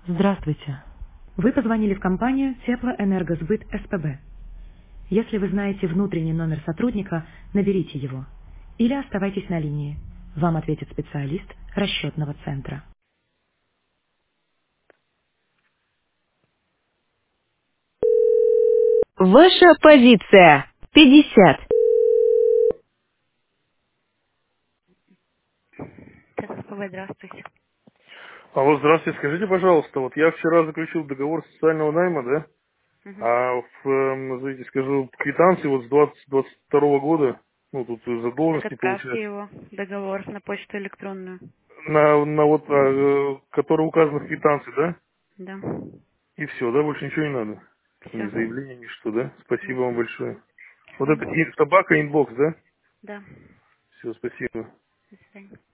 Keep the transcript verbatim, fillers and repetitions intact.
Здравствуйте. Вы позвонили в компанию Теплоэнергосбыт СПБ. Если вы знаете внутренний номер сотрудника, наберите его. Или оставайтесь на линии. Вам ответит специалист расчетного центра. Ваша позиция. пятьдесят. СПБ, здравствуйте. Алло, здравствуйте. Скажите, пожалуйста, вот я вчера заключил договор социального найма, да? Мгм. А в, эм, назовите, скажу, квитанции вот с двадцать двадцать второго года, ну, тут Так задолженность не отправьте получается, его, договор, на почту электронную. на, на вот, а, э, которые указаны в квитанции, да? Да. И все, да? Больше ничего не надо? Ни Все. заявления, ни что, да? Спасибо вам Угу. большое. Вот это Все. и- табака инбокс, да? Да. Все, спасибо. До свидания.